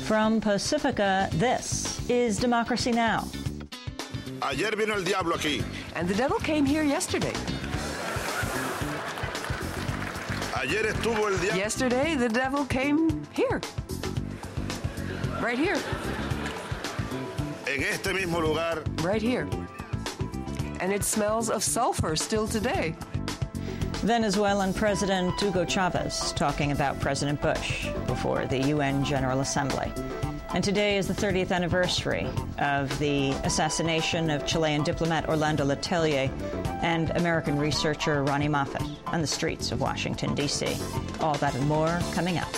From Pacifica, this is Democracy Now! Ayer vino el diablo aquí. And the devil came here yesterday. Ayer estuvo el diablo. Yesterday, the devil came here. Right here. En este mismo lugar. Right here. And it smells of sulfur still today. Venezuelan President Hugo Chavez talking about President Bush before the UN General Assembly. And today is the 30th anniversary of the assassination of Chilean diplomat Orlando Letelier and American researcher Ronnie Moffat on the streets of Washington, D.C. All that and more coming up.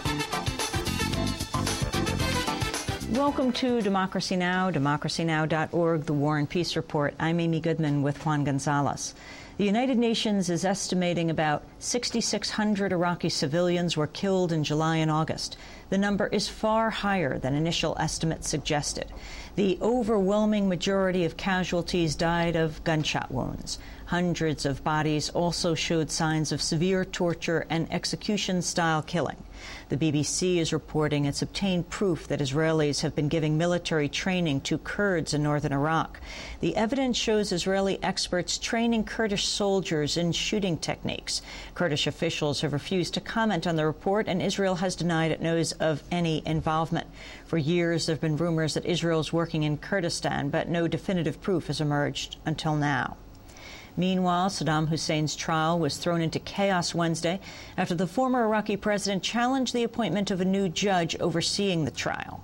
Welcome to Democracy Now!, democracynow.org, the War and Peace Report. I'm Amy Goodman with Juan Gonzalez. The United Nations is estimating about 6,600 Iraqi civilians were killed in July and August. The number is far higher than initial estimates suggested. The overwhelming majority of casualties died of gunshot wounds. Hundreds of bodies also showed signs of severe torture and execution-style killing. The BBC is reporting it's obtained proof that Israelis have been giving military training to Kurds in northern Iraq. The evidence shows Israeli experts training Kurdish soldiers in shooting techniques. Kurdish officials have refused to comment on the report, and Israel has denied it knows of any involvement. For years, there have been rumors that Israel is working in Kurdistan, but no definitive proof has emerged until now. Meanwhile, Saddam Hussein's trial was thrown into chaos Wednesday after the former Iraqi president challenged the appointment of a new judge overseeing the trial.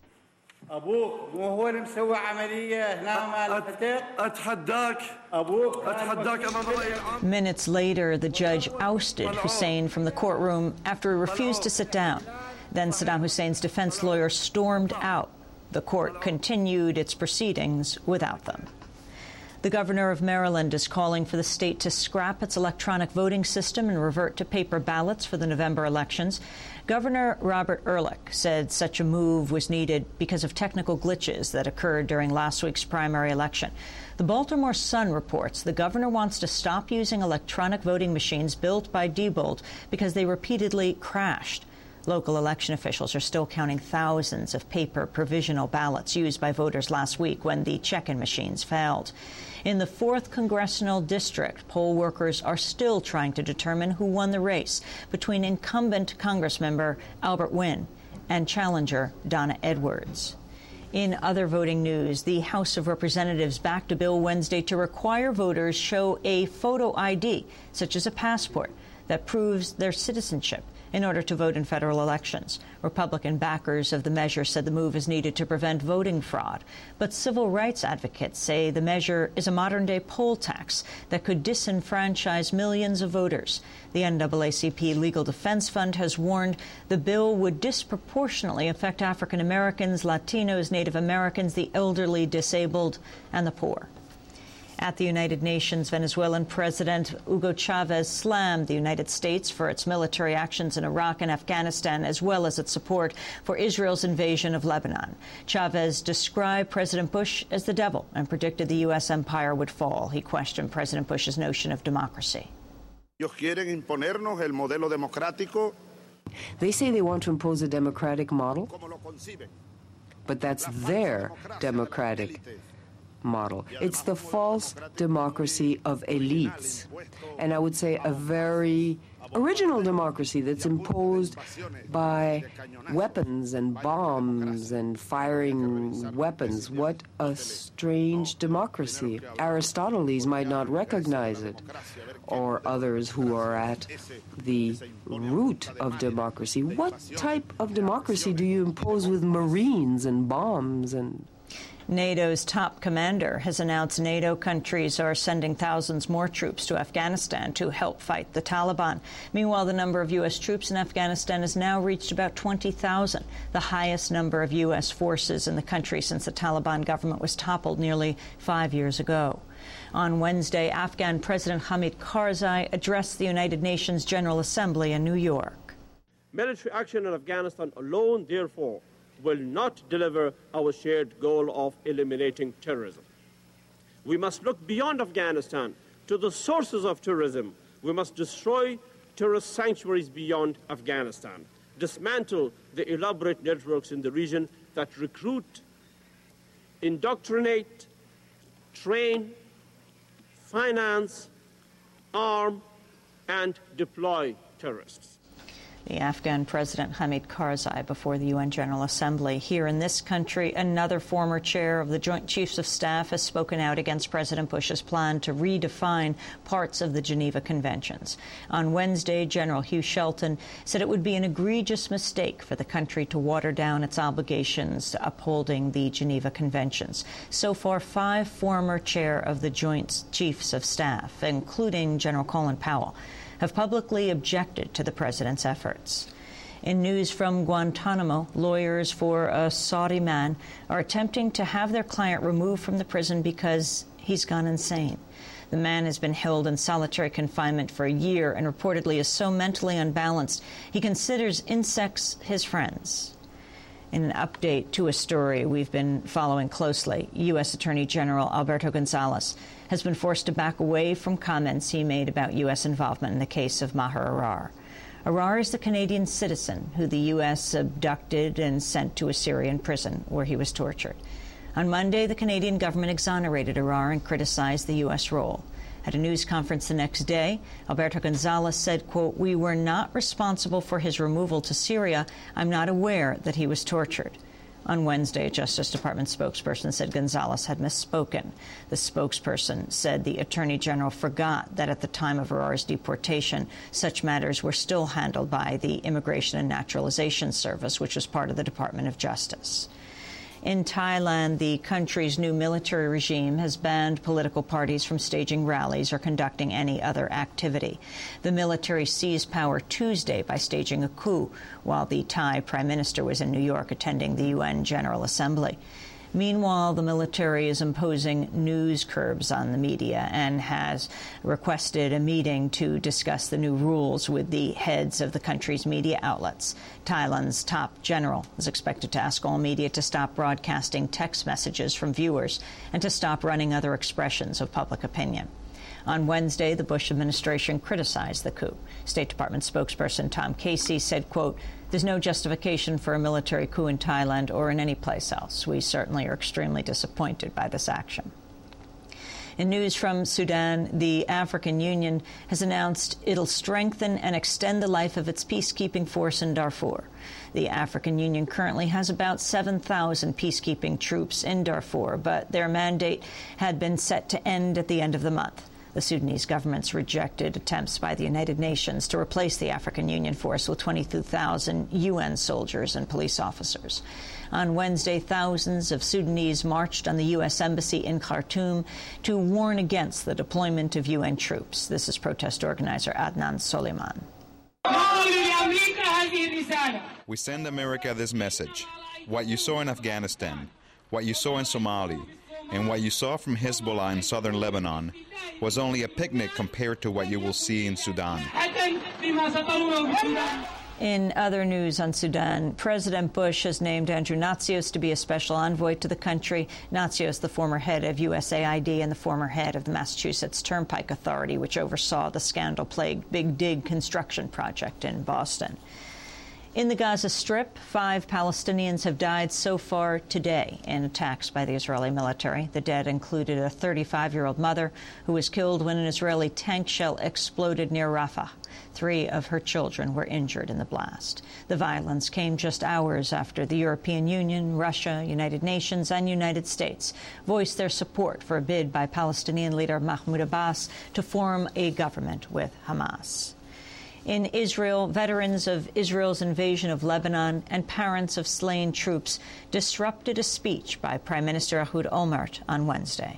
Minutes later, the judge ousted Hussein from the courtroom after he refused to sit down. Then Saddam Hussein's defense lawyer stormed out. The court continued its proceedings without them. The governor of Maryland is calling for the state to scrap its electronic voting system and revert to paper ballots for the November elections. Governor Robert Ehrlich said such a move was needed because of technical glitches that occurred during last week's primary election. The Baltimore Sun reports the governor wants to stop using electronic voting machines built by Diebold because they repeatedly crashed. Local election officials are still counting thousands of paper provisional ballots used by voters last week when the check-in machines failed. In the 4th Congressional District, poll workers are still trying to determine who won the race between incumbent Congressmember Albert Wynn and challenger Donna Edwards. In other voting news, the House of Representatives backed a bill Wednesday to require voters show a photo ID, such as a passport, that proves their citizenship in order to vote in federal elections. Republican backers of the measure said the move is needed to prevent voting fraud. But civil rights advocates say the measure is a modern-day poll tax that could disenfranchise millions of voters. The NAACP Legal Defense Fund has warned the bill would disproportionately affect African Americans, Latinos, Native Americans, the elderly, disabled, and the poor. At the United Nations, Venezuelan President Hugo Chavez slammed the United States for its military actions in Iraq and Afghanistan, as well as its support for Israel's invasion of Lebanon. Chavez described President Bush as the devil and predicted the U.S. empire would fall. He questioned President Bush's notion of democracy. They say they want to impose a democratic model, but that's their democratic model. It's the false democracy of elites, and I would say a very original democracy that's imposed by weapons and bombs and firing weapons. What a strange democracy. Aristoteles might not recognize it, or others who are at the root of democracy. What type of democracy do you impose with Marines and bombs and... NATO's top commander has announced NATO countries are sending thousands more troops to Afghanistan to help fight the Taliban. Meanwhile, the number of U.S. troops in Afghanistan has now reached about 20,000, the highest number of U.S. forces in the country since the Taliban government was toppled nearly 5 years ago. On Wednesday, Afghan President Hamid Karzai addressed the United Nations General Assembly in New York. Military action in Afghanistan alone, therefore, will not deliver our shared goal of eliminating terrorism. We must look beyond Afghanistan to the sources of terrorism. We must destroy terrorist sanctuaries beyond Afghanistan. dismantle the elaborate networks in the region that recruit, indoctrinate, train, finance, arm, and deploy terrorists. The Afghan President Hamid Karzai before the UN General Assembly. Here in this country, another former chair of the Joint Chiefs of Staff has spoken out against President Bush's plan to redefine parts of the Geneva Conventions. On Wednesday, General Hugh Shelton said it would be an egregious mistake for the country to water down its obligations to upholding the Geneva Conventions. So far, 5 former chair of the Joint Chiefs of Staff, including General Colin Powell, have publicly objected to the president's efforts. In news from Guantanamo, lawyers for a Saudi man are attempting to have their client removed from the prison because he's gone insane. The man has been held in solitary confinement for a year and reportedly is so mentally unbalanced he considers insects his friends. In an update to a story we've been following closely, U.S. Attorney General Alberto Gonzales has been forced to back away from comments he made about U.S. involvement in the case of Maher Arar. Arar is the Canadian citizen who the U.S. abducted and sent to a Syrian prison where he was tortured. On Monday, the Canadian government exonerated Arar and criticized the U.S. role. At a news conference the next day, Alberto Gonzales said, quote, "We were not responsible for his removal to Syria. I'm not aware that he was tortured." On Wednesday, a Justice Department spokesperson said Gonzales had misspoken. The spokesperson said the Attorney General forgot that at the time of Arar's deportation, such matters were still handled by the Immigration and Naturalization Service, which was part of the Department of Justice. In Thailand, the country's new military regime has banned political parties from staging rallies or conducting any other activity. The military seized power Tuesday by staging a coup, while the Thai Prime Minister was in New York attending the UN General Assembly. Meanwhile, the military is imposing news curbs on the media and has requested a meeting to discuss the new rules with the heads of the country's media outlets. Thailand's top general is expected to ask all media to stop broadcasting text messages from viewers and to stop running other expressions of public opinion. On Wednesday, the Bush administration criticized the coup. State Department spokesperson Tom Casey said, quote, "There's no justification for a military coup in Thailand or in any place else. We certainly are extremely disappointed by this action." In news from Sudan, the African Union has announced it'll strengthen and extend the life of its peacekeeping force in Darfur. The African Union currently has about 7,000 peacekeeping troops in Darfur, but their mandate had been set to end at the end of the month. The Sudanese government's rejected attempts by the United Nations to replace the African Union force with 22,000 UN soldiers and police officers. On Wednesday, thousands of Sudanese marched on the U.S. Embassy in Khartoum to warn against the deployment of UN troops. This is protest organizer Adnan Soliman. We send America this message. What you saw in Afghanistan, what you saw in Somalia, and what you saw from Hezbollah in southern Lebanon was only a picnic compared to what you will see in Sudan. In other news on Sudan, President Bush has named Andrew Natsios to be a special envoy to the country. Natsios, the former head of USAID and the former head of the Massachusetts Turnpike Authority, which oversaw the scandal-plagued Big Dig construction project in Boston. In the Gaza Strip, 5 Palestinians have died so far today in attacks by the Israeli military. The dead included a 35-year-old mother who was killed when an Israeli tank shell exploded near Rafah. 3 of her children were injured in the blast. The violence came just hours after the European Union, Russia, United Nations, and United States voiced their support for a bid by Palestinian leader Mahmoud Abbas to form a government with Hamas. In Israel, veterans of Israel's invasion of Lebanon and parents of slain troops disrupted a speech by Prime Minister Ehud Olmert on Wednesday.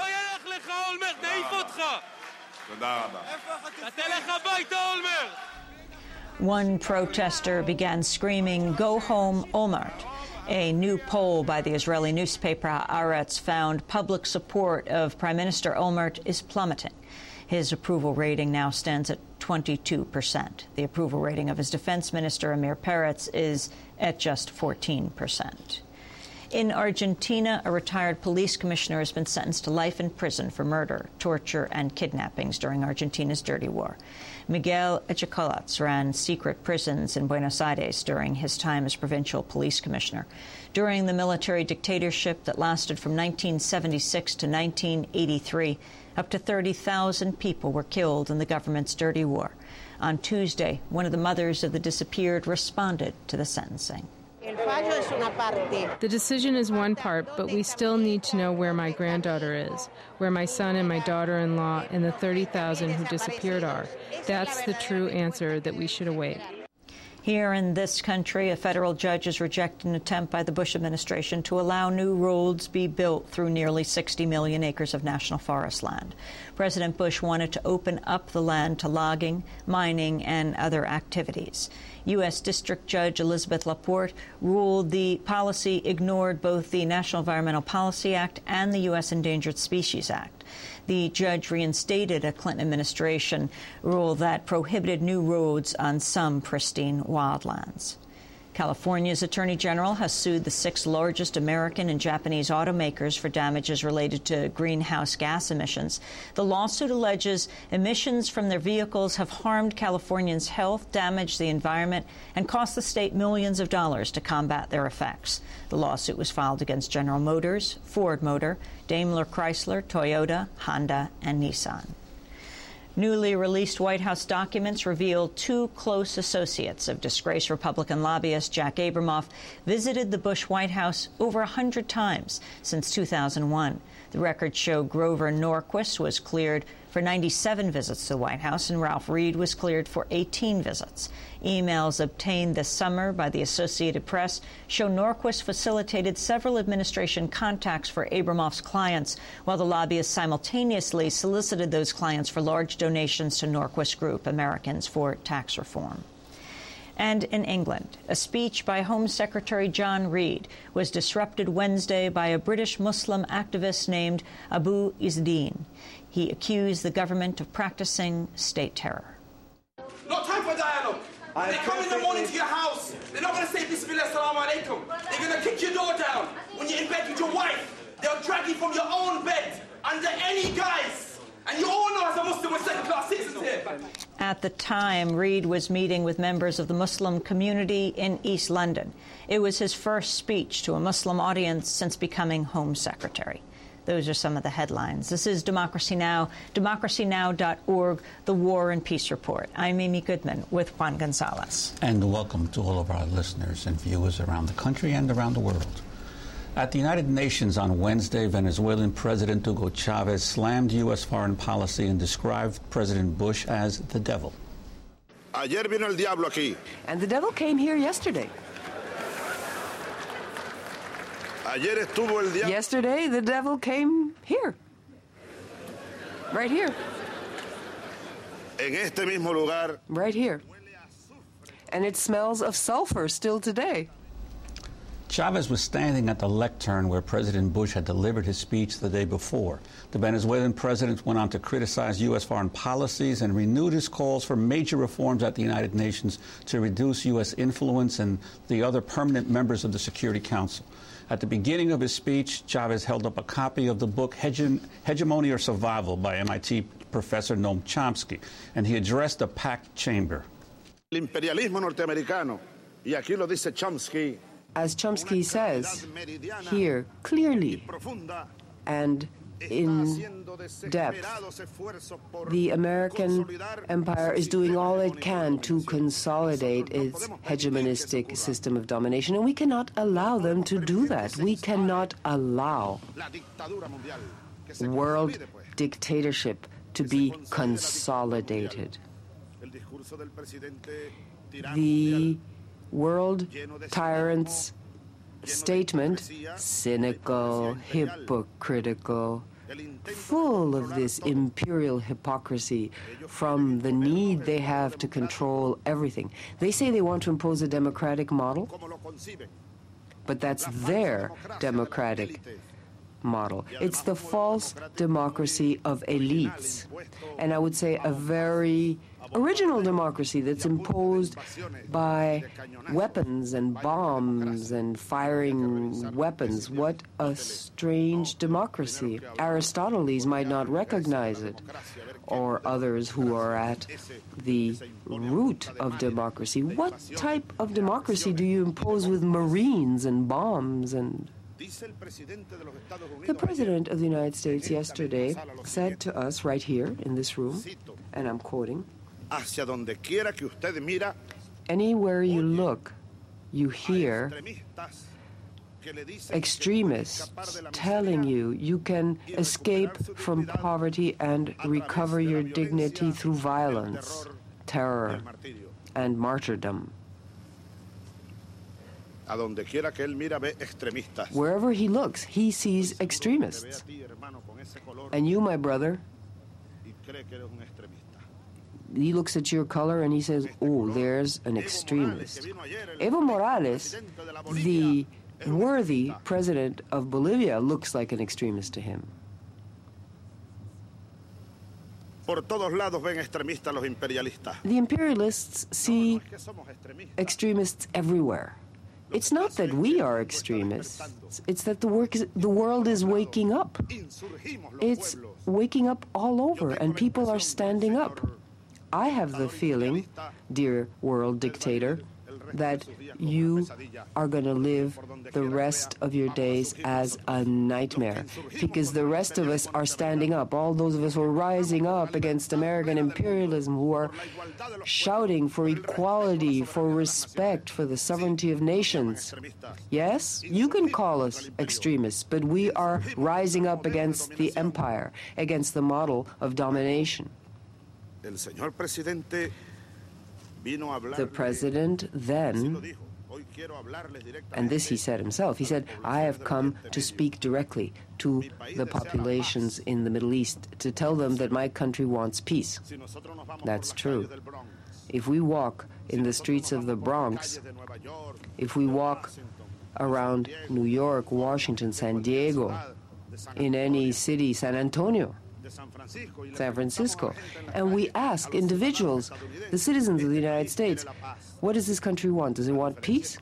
One protester began screaming, "Go home, Olmert." A new poll by the Israeli newspaper Haaretz found public support of Prime Minister Olmert is plummeting. His approval rating now stands at 22%. The approval rating of his defense minister, Amir Peretz, is at just 14%. In Argentina, a retired police commissioner has been sentenced to life in prison for murder, torture, and kidnappings during Argentina's dirty war. Miguel Echecolatz ran secret prisons in Buenos Aires during his time as provincial police commissioner. During the military dictatorship that lasted from 1976 to 1983, up to 30,000 people were killed in the government's dirty war. On Tuesday, one of the mothers of the disappeared responded to the sentencing. The decision is one part, but we still need to know where my granddaughter is, where my son and my daughter-in-law and the 30,000 who disappeared are. That's the true answer that we should await. Here in this country, a federal judge has rejected an attempt by the Bush administration to allow new roads be built through nearly 60 million acres of national forest land. President Bush wanted to open up the land to logging, mining, and other activities. U.S. District Judge Elizabeth Laporte ruled the policy ignored both the National Environmental Policy Act and the U.S. Endangered Species Act. The judge reinstated a Clinton administration rule that prohibited new roads on some pristine wildlands. California's Attorney General has sued the 6 largest American and Japanese automakers for damages related to greenhouse gas emissions. The lawsuit alleges emissions from their vehicles have harmed Californians' health, damaged the environment, and cost the state millions of dollars to combat their effects. The lawsuit was filed against General Motors, Ford Motor, Daimler Chrysler, Toyota, Honda, and Nissan. Newly released White House documents reveal 2 close associates of disgraced Republican lobbyist Jack Abramoff visited the Bush White House over 100 times since 2001. The records show Grover Norquist was cleared for 97 visits to the White House, and Ralph Reed was cleared for 18 visits. Emails obtained this summer by the Associated Press show Norquist facilitated several administration contacts for Abramoff's clients, while the lobbyist simultaneously solicited those clients for large donations to Norquist Group, Americans for Tax Reform. And in England, a speech by Home Secretary John Reid was disrupted Wednesday by a British Muslim activist named Abu Izzadeen. He accused the government of practicing state terror. No time for dialogue. When they come in the morning to your house, they're not going to say Bismillah, Assalamu alaikum. They're going to kick your door down. When you're in bed with your wife, they'll drag you from your own bed under any guise. And you all know as a Muslim we're second-class citizens here. At the time, Reid was meeting with members of the Muslim community in East London. It was his first speech to a Muslim audience since becoming Home Secretary. Those are some of the headlines. This is Democracy Now!, democracynow.org, the War and Peace Report. I'm Amy Goodman with Juan Gonzalez. And welcome to all of our listeners and viewers around the country and around the world. At the United Nations on Wednesday, Venezuelan President Hugo Chavez slammed U.S. foreign policy and described President Bush as the devil. Ayer vino el diablo aquí. And the devil came here yesterday. Ayer estuvo el diablo. Yesterday, the devil came here. Right here. En este mismo lugar. Right here. And it smells of sulfur still today. Chavez was standing at the lectern where President Bush had delivered his speech the day before. The Venezuelan president went on to criticize U.S. foreign policies and renewed his calls for major reforms at the United Nations to reduce U.S. influence and the other permanent members of the Security Council. At the beginning of his speech, Chavez held up a copy of the book Hegemony or Survival by MIT professor Noam Chomsky, and he addressed the packed chamber. El imperialismo norteamericano, y aquí lo dice Chomsky. As Chomsky says, here, clearly and in depth, the American empire is doing all it can to consolidate its hegemonistic system of domination, and we cannot allow them to do that. We cannot allow world dictatorship to be consolidated. The world tyrant's statement, cynical, hypocritical, full of this imperial hypocrisy from the need they have to control everything. They say they want to impose a democratic model, but that's their democratic model. It's the false democracy of elites. And I would say a very original democracy that's imposed by weapons and bombs and firing weapons. What a strange democracy. Aristoteles might not recognize it, or others who are at the root of democracy. What type of democracy do you impose with marines and bombs? And the President of the United States yesterday said to us right here in this room, and I'm quoting, "Anywhere you look, you hear extremists telling you you can escape from poverty and recover your dignity through violence, terror, and martyrdom." Wherever he looks, he sees extremists. And you, my brother, he looks at your color and he says, "Oh, there's an extremist." Evo Morales, the worthy president of Bolivia, looks like an extremist to him. The imperialists see extremists everywhere. It's not that we are extremists, it's that the world is waking up. It's waking up all over, and people are standing up. I have the feeling, dear world dictator, that you are going to live the rest of your days as a nightmare, because the rest of us are standing up. All those of us who are rising up against American imperialism, who are shouting for equality, for respect, for the sovereignty of nations. Yes, you can call us extremists, but we are rising up against the empire, against the model of domination. The president then, and this he said himself, he said, "I have come to speak directly to the populations in the Middle East, to tell them that my country wants peace." That's true. If we walk in the streets of the Bronx, if we walk around New York, Washington, San Diego, in any city, San Antonio, San Francisco, and we ask individuals, the citizens of the United States, what does this country want? Does it want peace?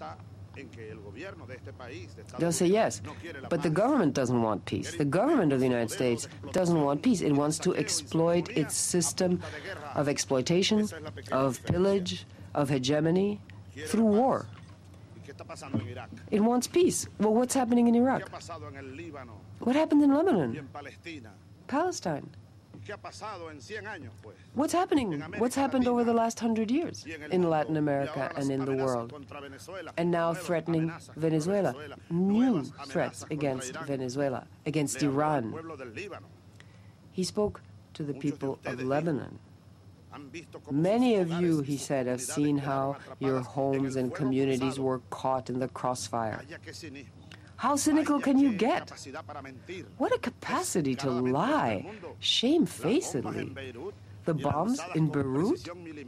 They'll say yes, but the government doesn't want peace. The government of the United States doesn't want peace. It wants to exploit its system of exploitation, of pillage, of hegemony through war. It wants peace. Well, what's happening in Iraq? What happened in Lebanon? Palestine. What's happening? What's happened over the last 100 years in Latin America and in the world? And now threatening Venezuela. New threats against Venezuela, against Iran. He spoke to the people of Lebanon. Many of you, he said, have seen how your homes and communities were caught in the crossfire. How cynical can you get? What a capacity to lie, shamefacedly. The bombs in Beirut,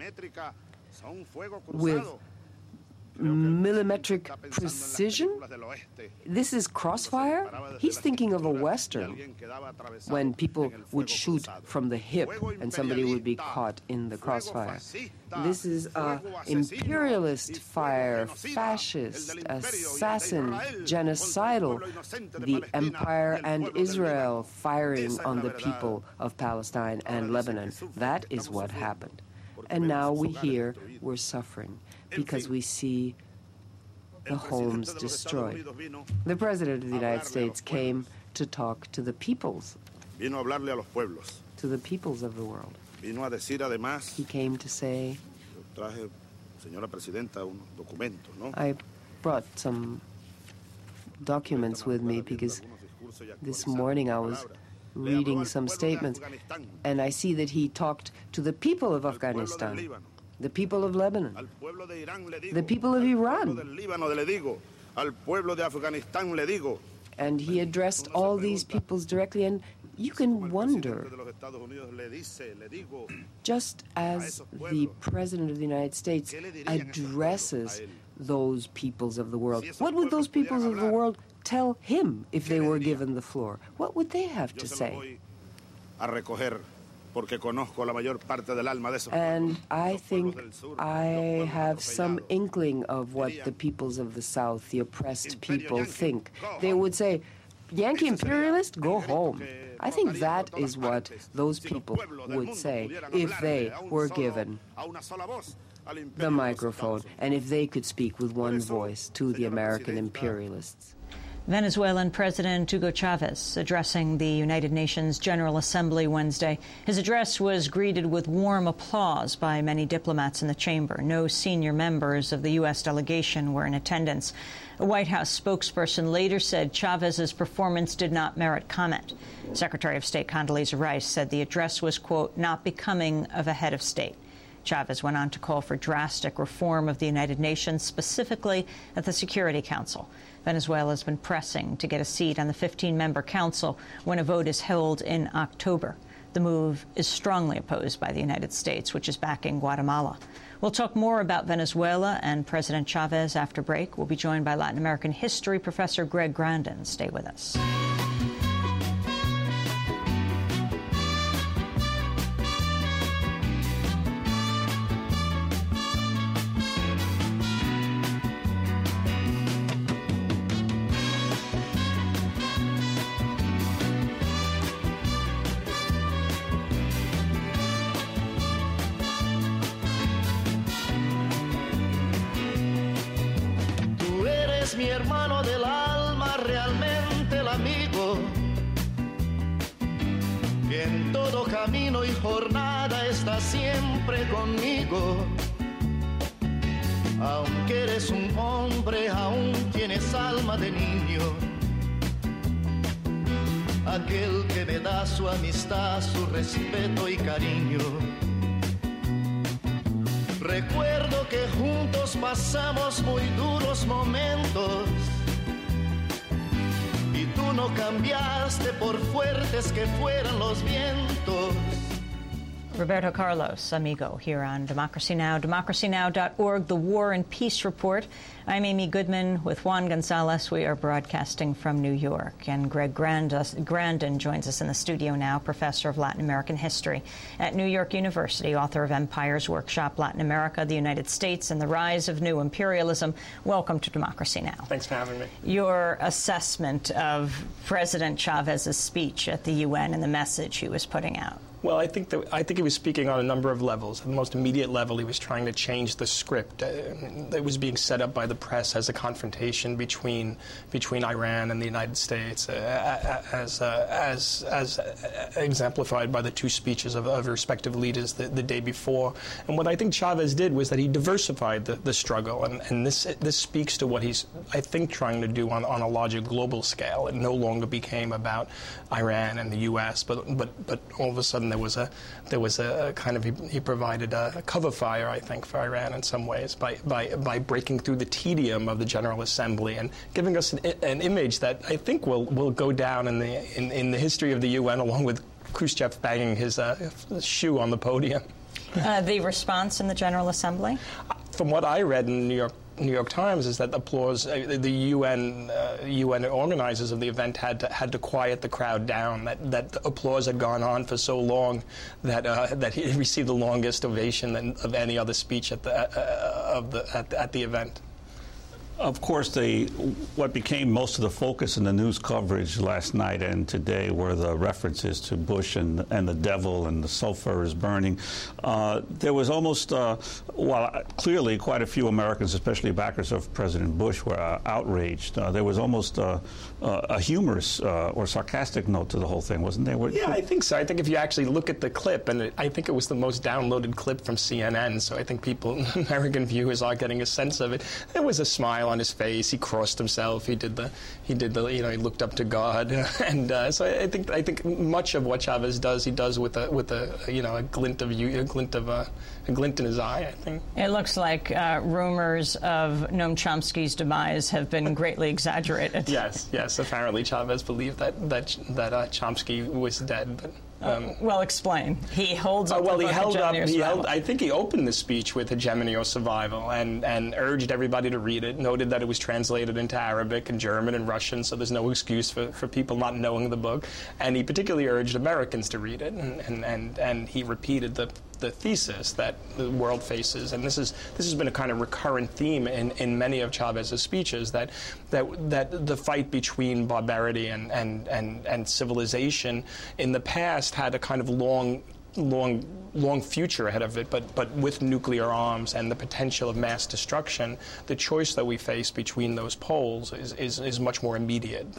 with millimetric precision? This is crossfire? He's thinking of a Western, when people would shoot from the hip and somebody would be caught in the crossfire. This is imperialist fire, fascist, assassin, genocidal, the empire and Israel firing on the people of Palestine and Lebanon. That is what happened. And now we hear we're suffering because we see the homes destroyed. The President of the United States came to talk to the peoples, to the peoples of the world. He came to say, I brought some documents with me because this morning I was reading some statements, and I see that he talked to the people of Afghanistan, the people of Lebanon, the people of Iran. And he addressed all these peoples directly, and you can wonder, just as the President of the United States addresses those peoples of the world? What would those peoples of the world tell him if they were given the floor? What would they have to say? And I think I have some inkling of what the peoples of the South, the oppressed people, think. They would say, Yankee imperialist, go home. I think that is what those people would say if they were given the microphone and if they could speak with one voice to the American imperialists. Venezuelan President Hugo Chavez addressing the United Nations General Assembly Wednesday. His address was greeted with warm applause by many diplomats in the chamber. No senior members of the U.S. delegation were in attendance. A White House spokesperson later said Chavez's performance did not merit comment. Secretary of State Condoleezza Rice said the address was, quote, not becoming of a head of state. Chavez went on to call for drastic reform of the United Nations, specifically at the Security Council. Venezuela has been pressing to get a seat on the 15-member council when a vote is held in October. The move is strongly opposed by the United States, which is backing Guatemala. We'll talk more about Venezuela and President Chavez after break. We'll be joined by Latin American history professor Greg Grandin. Stay with us. Mi hermano del alma, realmente el amigo, que en todo camino y jornada está siempre conmigo. Aunque eres un hombre, aún tienes alma de niño. Aquel que me da su amistad, su respeto y cariño. Recuerdo que juntos pasamos muy duros momentos y tú no cambiaste por fuertes que fueran los vientos. Roberto Carlos, amigo, here on Democracy Now!, democracynow.org, the War and Peace Report. I'm Amy Goodman with Juan Gonzalez. We are broadcasting from New York. And Greg Grandin joins us in the studio now, professor of Latin American history at New York University, author of Empire's Workshop, Latin America, the United States, and the Rise of New Imperialism. Welcome to Democracy Now! Thanks for having me. Your assessment of President Chavez's speech at the UN and the message he was putting out. Well, I think he was speaking on a number of levels. At the most immediate level, he was trying to change the script. It was being set up by the press as a confrontation between Iran and the United States, as exemplified by the two speeches of respective leaders the day before. And what I think Chavez did was that he diversified the struggle, and this speaks to what he's, I think, trying to do on a larger global scale. It no longer became about Iran and the U.S., but all of a sudden there was a kind of, he provided a cover fire, I think, for Iran in some ways by breaking through the tedium of the General Assembly and giving us an image that I think will go down in the history of the UN, along with Khrushchev banging his shoe on the podium. The response in the General Assembly? From what I read in the New York Times is that applause, the UN organizers of the event had to quiet the crowd down. That the applause had gone on for so long that he received the longest ovation of any other speech at the event. Of course, what became most of the focus in the news coverage last night and today were the references to Bush and the devil and the sulfur is burning. There was almost, while clearly quite a few Americans, especially backers of President Bush, were outraged. There was almost a humorous or sarcastic note to the whole thing, wasn't there? Yeah, I think so. I think if you actually look at the clip, and I think it was the most downloaded clip from CNN, so I think American viewers are getting a sense of it. There was a smile on his face. He crossed himself. He did the he looked up to God, and so I think much of what Chavez does, he does with a glint in his eye, I think. It looks like rumors of Noam Chomsky's demise have been greatly exaggerated. Yes. Apparently Chavez believed that Chomsky was dead, but Well, explain. He holds up I think he opened the speech with Hegemony or Survival and urged everybody to read it, noted that it was translated into Arabic and German and Russian, so there's no excuse for people not knowing the book. And he particularly urged Americans to read it, and he repeated the thesis that the world faces, and this has been a kind of recurrent theme in many of Chavez's speeches, that the fight between barbarity and civilization in the past had a kind of long future ahead of it, but with nuclear arms and the potential of mass destruction, the choice that we face between those poles is much more immediate.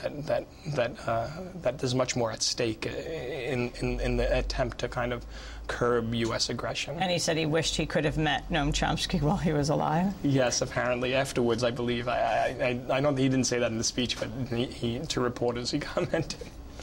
That there's much more at stake in the attempt to kind of curb U.S. aggression. And he said he wished he could have met Noam Chomsky while he was alive. Yes, apparently afterwards, I believe. I don't. He didn't say that in the speech, but to reporters he commented.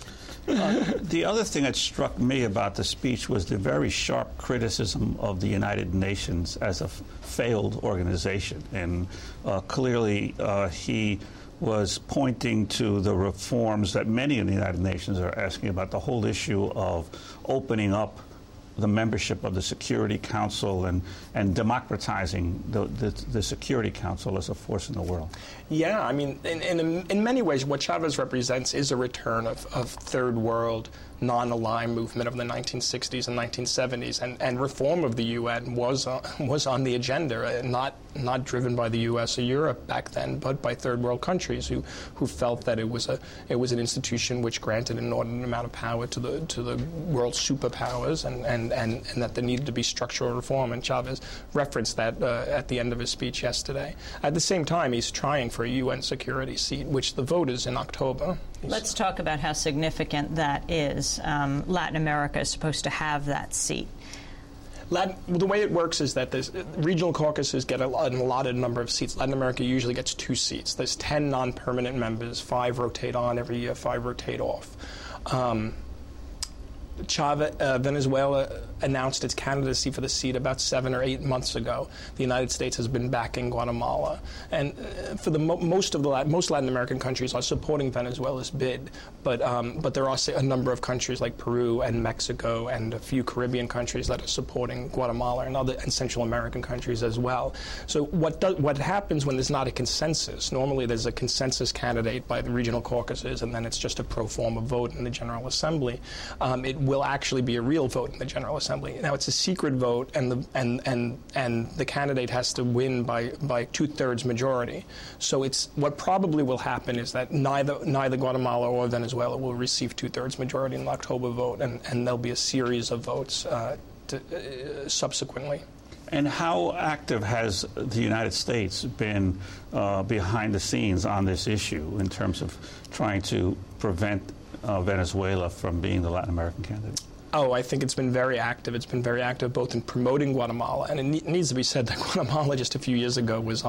The other thing that struck me about the speech was the very sharp criticism of the United Nations as a failed organization. And clearly he was pointing to the reforms that many in the United Nations are asking about, the whole issue of opening up the membership of the Security Council and democratizing the Security Council as a force in the world. Yeah, I mean, in many ways, what Chavez represents is a return of third world, non-aligned movement of the 1960s and 1970s, and reform of the UN was on the agenda, not driven by the U.S. or Europe back then, but by third world countries who felt that it was an institution which granted an inordinate amount of power to the world superpowers, and that there needed to be structural reform. And Chavez referenced that at the end of his speech yesterday. At the same time, he's trying for a UN security seat, which the vote is in October. Let's talk about how significant that is. Latin America is supposed to have that seat. The way it works is that the regional caucuses get an allotted number of seats. Latin America usually gets 2 seats. There's 10 non-permanent members. 5 rotate on every year, 5 rotate off. Venezuela announced its candidacy for the seat about 7 or 8 months ago. The United States has been backing Guatemala, and for most Latin American countries are supporting Venezuela's bid. But there are a number of countries like Peru and Mexico and a few Caribbean countries that are supporting Guatemala and Central American countries as well. So what happens when there's not a consensus? Normally there's a consensus candidate by the regional caucuses, and then it's just a pro forma vote in the General Assembly. It will actually be a real vote in the General Assembly. Now it's a secret vote, and the candidate has to win by 2/3 majority. So what probably will happen is that neither Guatemala or Venezuela will receive 2/3 majority in the October vote, and there'll be a series of votes subsequently. And how active has the United States been behind the scenes on this issue in terms of trying to prevent Venezuela from being the Latin American candidate? Oh, I think it's been very active. It's been very active both in promoting Guatemala, and it needs to be said that Guatemala just a few years ago was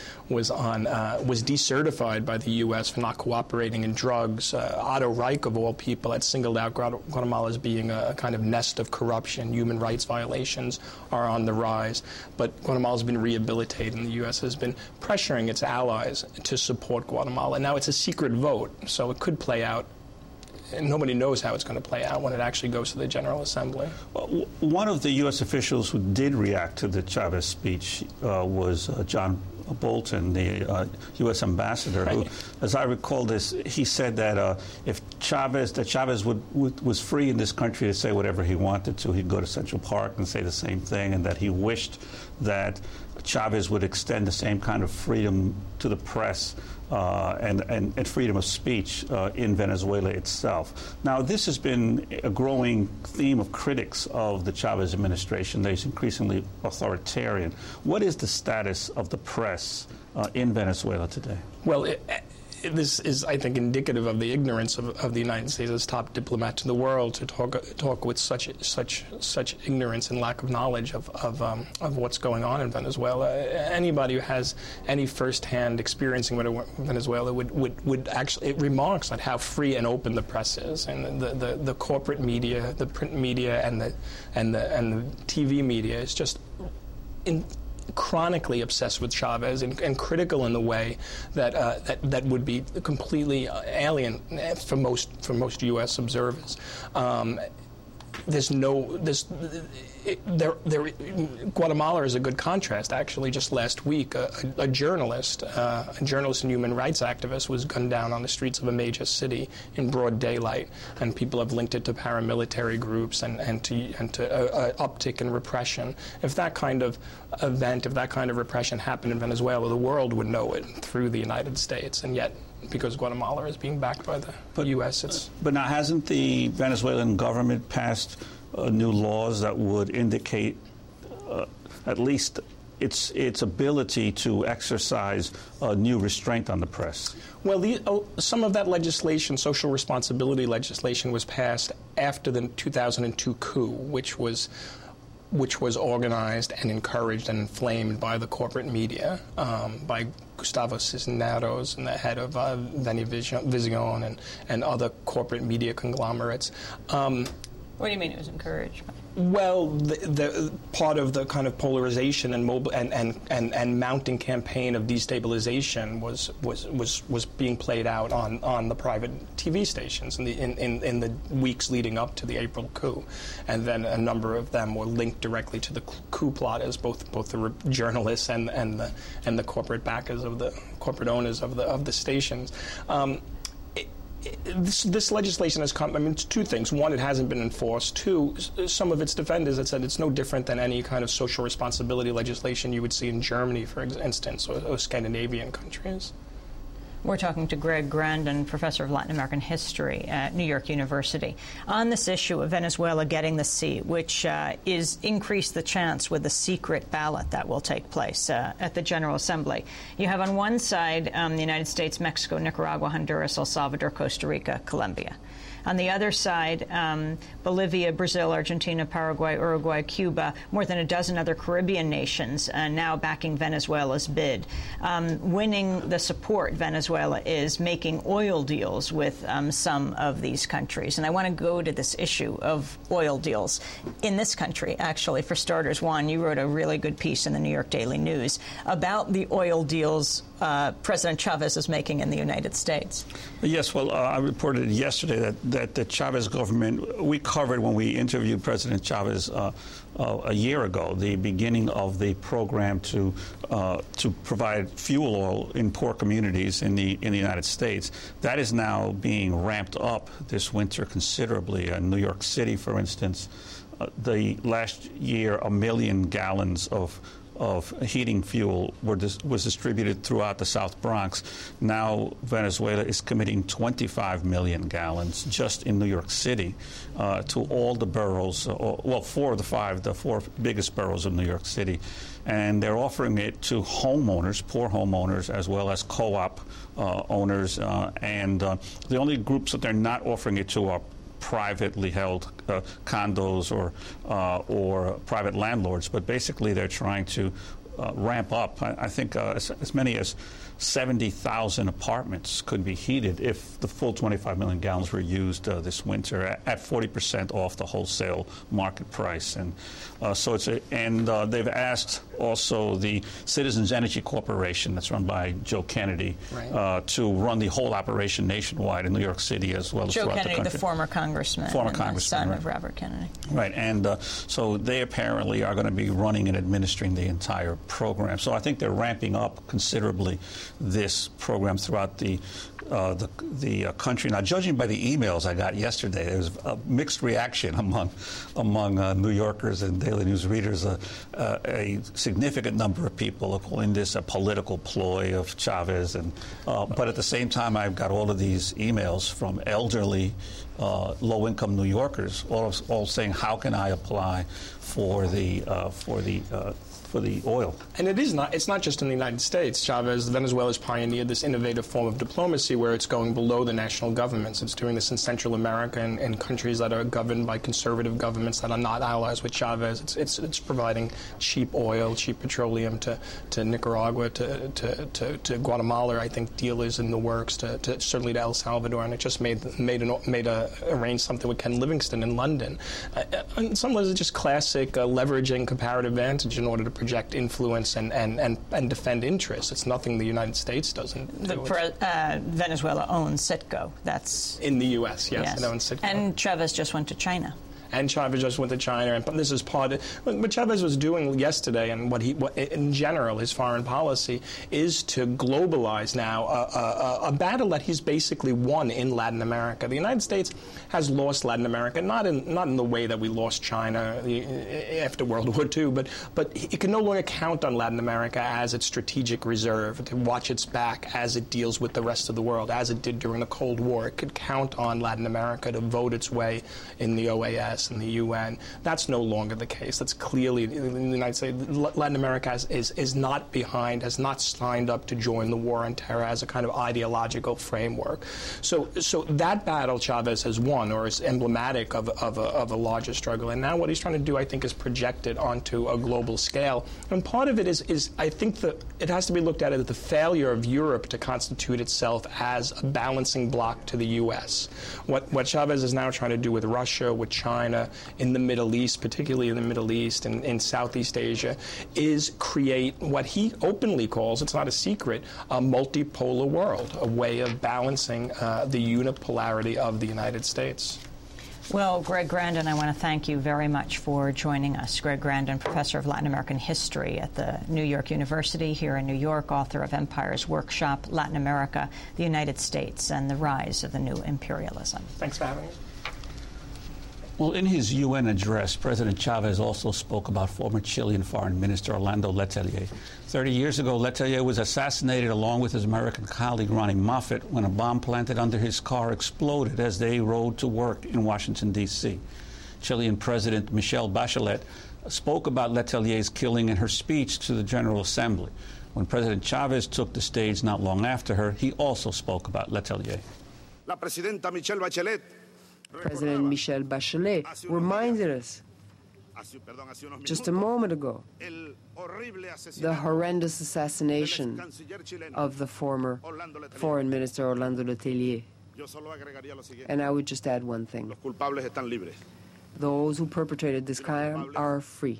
decertified by the U.S. for not cooperating in drugs. Otto Reich, of all people, had singled out Guatemala as being a kind of nest of corruption. Human rights violations are on the rise, but Guatemala's been rehabilitated, and the U.S. has been pressuring its allies to support Guatemala. Now it's a secret vote, so it could play out. And nobody knows how it's going to play out when it actually goes to the General Assembly. Well, one of the U.S. officials who did react to the Chavez speech was John Bolton, the U.S. ambassador, who, as I recall this, he said that if Chavez was free in this country to say whatever he wanted to, he'd go to Central Park and say the same thing, and that he wished that Chavez would extend the same kind of freedom to the press and freedom of speech in Venezuela itself. Now, this has been a growing theme of critics of the Chavez administration. That is increasingly authoritarian. What is the status of the press in Venezuela today? Well, this is, I think, indicative of the ignorance of the United States as top diplomat to the world to talk with such ignorance and lack of knowledge of what's going on in Venezuela. Anybody who has any first-hand experience in Venezuela would actually remarks on how free and open the press is, and the corporate media, the print media, and the TV media is just chronically obsessed with Chavez and critical in the way that would be completely alien for most U.S. observers. Guatemala is a good contrast. Actually, just last week, a journalist and human rights activist was gunned down on the streets of a major city in broad daylight, and people have linked it to paramilitary groups and to uptick in repression. If that kind of event, if that kind of repression happened in Venezuela, the world would know it through the United States, and yet, because Guatemala is being backed by the U.S. It's... But now, hasn't the Venezuelan government passed new laws that would indicate at least its ability to exercise new restraint on the press? Well, some of that legislation, social responsibility legislation, was passed after the 2002 coup, which was organized and encouraged and inflamed by the corporate media, by Gustavo Cisneros and the head of Venevisión and other corporate media conglomerates. What do you mean it was encouraged? Well, the part of the kind of polarization and mounting campaign of destabilization was being played out on the private TV stations in the weeks leading up to the April coup, and then a number of them were linked directly to the coup plotters, both the journalists and the corporate backers of the corporate owners of the stations. This legislation has come, I mean, it's two things. One, it hasn't been enforced. Two, some of its defenders have said it's no different than any kind of social responsibility legislation you would see in Germany, for instance, or Scandinavian countries. We're talking to Greg Grandin, professor of Latin American history at New York University, on this issue of Venezuela getting the seat, which is increased the chance with the secret ballot that will take place at the General Assembly. You have on one side the United States, Mexico, Nicaragua, Honduras, El Salvador, Costa Rica, Colombia. On the other side, Bolivia, Brazil, Argentina, Paraguay, Uruguay, Cuba, more than a dozen other Caribbean nations now backing Venezuela's bid. Winning the support Venezuela is making oil deals with some of these countries. And I want to go to this issue of oil deals in this country, actually. For starters, Juan, you wrote a really good piece in the New York Daily News about the oil deals President Chavez is making in the United States. Yes, well, I reported yesterday that the Chavez government, we covered when we interviewed President Chavez a year ago, the beginning of the program to provide fuel oil in poor communities in the United States. That is now being ramped up this winter considerably. In New York City, for instance, the last year, 1 million gallons of heating fuel was distributed throughout the South Bronx. Now Venezuela is committing 25 million gallons just in New York City to all the boroughs, well, 4 of the 4 biggest boroughs of New York City. And they're offering it to homeowners, poor homeowners, as well as co-op owners. And the only groups that they're not offering it to are privately held condos or private landlords, but basically they're trying to ramp up. I think as many as 70,000 apartments could be heated if the full 25 million gallons were used this winter at 40% off the wholesale market price. And so it's they've asked also the Citizens Energy Corporation, that's run by Joe Kennedy, right, to run the whole operation nationwide in New York City as well as throughout the country. Joe Kennedy, the former congressman, son of Robert Kennedy. Right, and so they apparently are going to be running and administering the entire program. So I think they're ramping up considerably this program throughout the country. Now, judging by the emails I got yesterday, there was a mixed reaction among New Yorkers and Daily News readers. A significant number of people are calling this a political ploy of Chavez, and but at the same time, I've got all of these emails from elderly, low-income New Yorkers, all saying, "How can I apply for the oil?" And it's not just in the United States. Venezuela's pioneered this innovative form of diplomacy where it's going below the national governments. It's doing this in Central America and countries that are governed by conservative governments that are not allies with Chavez. It's providing cheap oil, cheap petroleum to Nicaragua, to Guatemala. I think deal is in the works, certainly to El Salvador, and it just arranged something with Ken Livingston in London. In some ways, it's just classic leveraging comparative advantage in order to project influence and defend interests. It's nothing the United States doesn't do. Venezuela owns Citgo. That's in the U.S., yes. It owns Citgo. And Chavez just went to China. and Chavez just went to China, and this is part of what Chavez was doing yesterday, and what in general, his foreign policy is to globalize now a battle that he's basically won in Latin America. The United States has lost Latin America, not in the way that we lost China after World War II, but it can no longer count on Latin America as its strategic reserve, to watch its back as it deals with the rest of the world, as it did during the Cold War. It could count on Latin America to vote its way in the OAS and the UN. That's no longer the case. That's clearly, in the United States, Latin America is not behind, has not signed up to join the war on terror as a kind of ideological framework. So that battle Chavez has won, or is emblematic of a larger struggle. And now what he's trying to do, I think, is project it onto a global scale. And part of it is I think that it has to be looked at as the failure of Europe to constitute itself as a balancing bloc to the U.S. What Chavez is now trying to do with Russia, with China, in the Middle East, particularly in the Middle East and in Southeast Asia, is create what he openly calls, it's not a secret, a multipolar world, a way of balancing the unipolarity of the United States. Well, Greg Grandin, I want to thank you very much for joining us. Greg Grandin, professor of Latin American history at the New York University here in New York, author of Empire's Workshop, Latin America, the United States, and the Rise of the New Imperialism. Thanks for having me. Well, in his UN address, President Chavez also spoke about former Chilean Foreign Minister Orlando Letelier. 30 years ago, Letelier was assassinated along with his American colleague Ronnie Moffett when a bomb planted under his car exploded as they rode to work in Washington, D.C. Chilean President Michelle Bachelet spoke about Letelier's killing in her speech to the General Assembly. When President Chavez took the stage not long after her, he also spoke about Letelier. La presidenta Michelle Bachelet. President Michelle Bachelet reminded us just a moment ago the horrendous assassination of the former Foreign Minister Orlando Letelier. And I would just add one thing. Those who perpetrated this crime are free.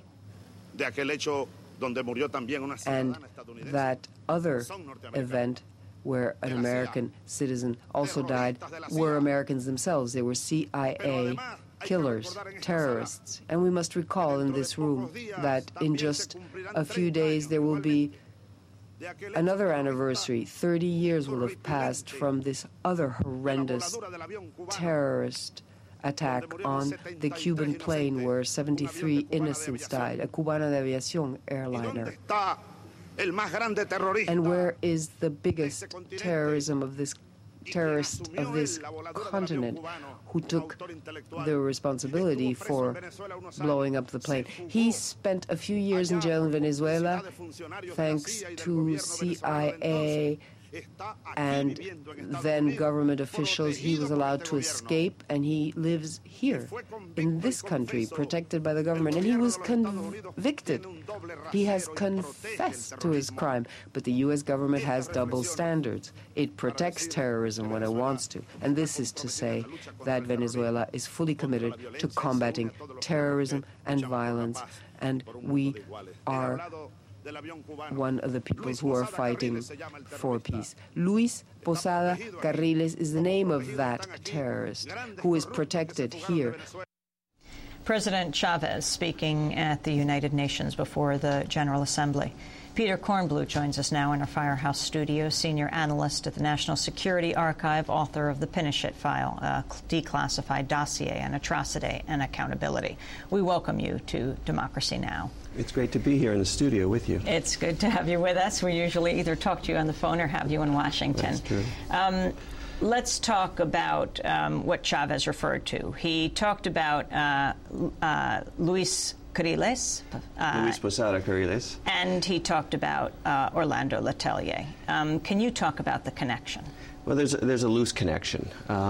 And that other event where an American citizen also died were Americans themselves. They were CIA killers, terrorists. And we must recall in this room that in just a few days there will be another anniversary. 30 years will have passed from this other horrendous terrorist attack on the Cuban plane where 73 innocents died, a Cubana de Aviación airliner. And where is the biggest terrorism of this terrorist of this continent who took the responsibility for blowing up the plane? He spent a few years in jail in Venezuela thanks to CIA and then government officials. He was allowed to escape, and he lives here in this country, protected by the government. And he was convicted. He has confessed to his crime. But the U.S. government has double standards. It protects terrorism when it wants to. And this is to say that Venezuela is fully committed to combating terrorism and violence. And we are one of the peoples who are fighting for peace. Luis Posada Carriles is the name of that terrorist who is protected here. President Chavez speaking at the United Nations before the General Assembly. Peter Kornbluh joins us now in our Firehouse studio, senior analyst at the National Security Archive, author of the Pinochet File, a declassified dossier on atrocity and accountability. We welcome you to Democracy Now! It's great to be here in the studio with you. It's good to have you with us. We usually either talk to you on the phone or have you in Washington. That's true. Let's talk about what Chavez referred to. He talked about Luis Carriles. Luis Posada Carriles. And he talked about Orlando Letelier. Can you talk about the connection? Well, there's a loose connection.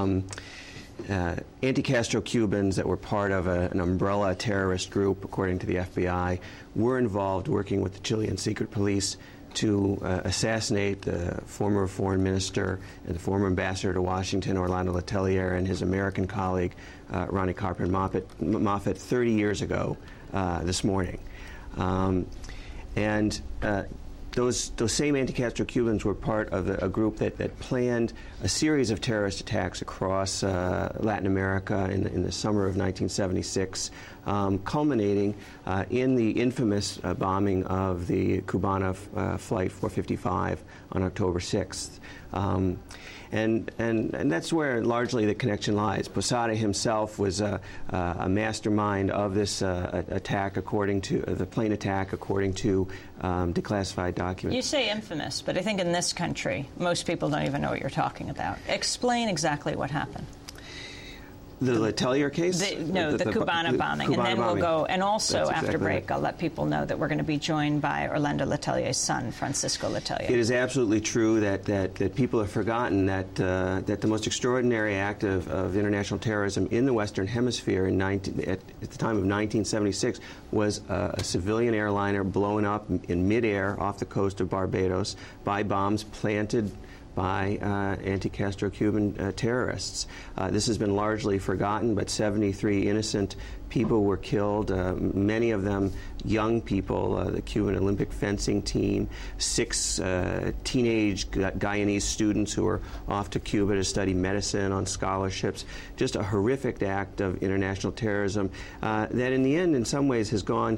Anti-Castro Cubans that were part of an umbrella terrorist group, according to the FBI, were involved working with the Chilean secret police to assassinate the former foreign minister and the former ambassador to Washington, Orlando Letelier, and his American colleague, Ronnie Carpen Moffett, 30 years ago this morning. those same anti-Castro Cubans were part of a group that planned a series of terrorist attacks across Latin America in the summer of 1976, culminating in the infamous bombing of the Cubana Flight 455 on October 6th. And that's where largely the connection lies. Posada himself was a mastermind of this attack, according to the plane attack, according to declassified documents. You say infamous, but I think in this country, most people don't even know what you're talking about. Explain exactly what happened. The Letelier case? The Cubana bombing. And then we'll go, and also after break, I'll let people know that we're going to be joined by Orlando Letelier's son, Francisco Letelier. It is absolutely true that people have forgotten that the most extraordinary act of international terrorism in the Western Hemisphere at the time of 1976 was a civilian airliner blown up in midair off the coast of Barbados by bombs planted by anti-Castro Cuban terrorists. This has been largely forgotten, but 73 innocent people were killed, many of them young people, the Cuban Olympic fencing team, 6 teenage Guyanese students who were off to Cuba to study medicine on scholarships. Just a horrific act of international terrorism that in the end, in some ways, has gone